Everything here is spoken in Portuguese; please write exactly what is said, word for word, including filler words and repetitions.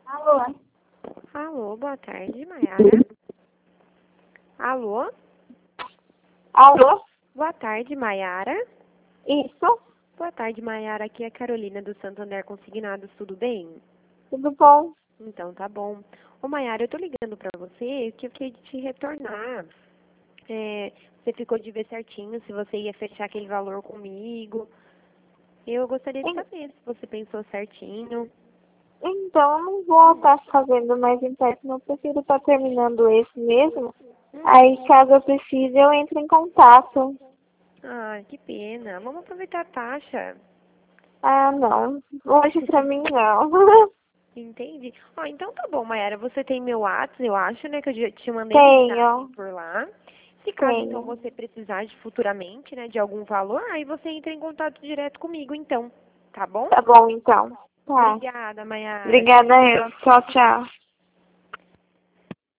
Alô? Alô, boa tarde, Maiara. Alô? Alô? Boa tarde, Maiara. Isso? Boa tarde, Maiara. Aqui é a Carolina do Santander Consignados, tudo bem? Tudo bom? Então, tá bom. Ô, Maiara, eu tô ligando pra você que eu queria te retornar. É, você ficou de ver certinho se você ia fechar aquele valor comigo. Eu gostaria de En- saber se você pensou certinho. Então, eu não vou estar fazendo mais empréstimo. Eu prefiro estar terminando esse mesmo. Aí, caso eu precise, eu entro em contato. Ah, que pena. Vamos aproveitar a taxa. Ah, não. Hoje pra mim, não. Entendi. Ó, então tá bom, Mayara. Você tem meu WhatsApp, eu acho, né? Que eu já te mandei mensagem Tenho. por lá. Se caso, então, Tenho. você precisar de futuramente, né, de algum valor, aí você entra em contato direto comigo, então. Tá bom? Tá bom, então. Tá. Obrigada, Mayara. Obrigada, eu. Tchau, tchau.